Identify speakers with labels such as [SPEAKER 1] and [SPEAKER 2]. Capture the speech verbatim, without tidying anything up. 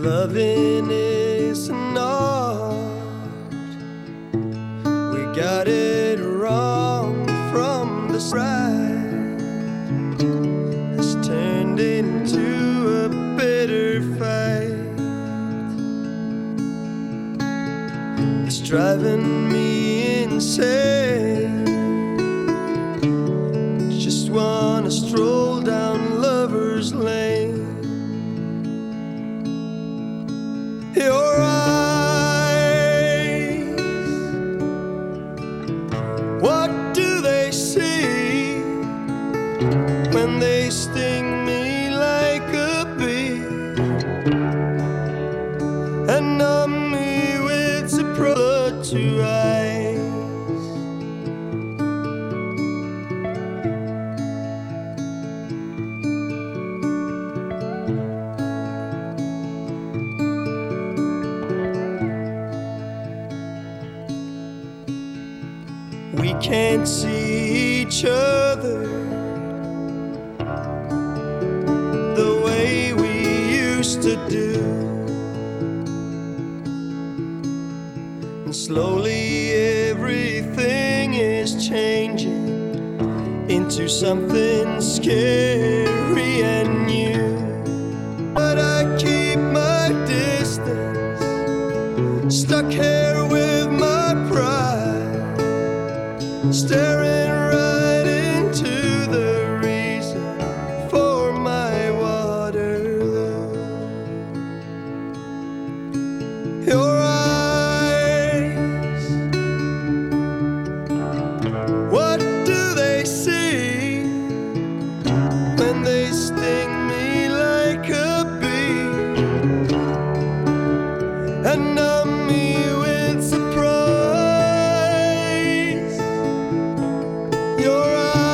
[SPEAKER 1] Loving is an art. We got it wrong from the start. It's turned into a bitter fight. It's driving me insane. Just wanna stroll down Lover's Lane. Your eyes, what do they see when they sting me like a bee and numb me with the two eyes? We can't see each other the way we used to do, and slowly everything is changing into something scary and new. But I keep my distance, stuck here with my pride, staring right into the reason for my Waterloo. Your eyes, what do they see when they sting me like a bee and numb me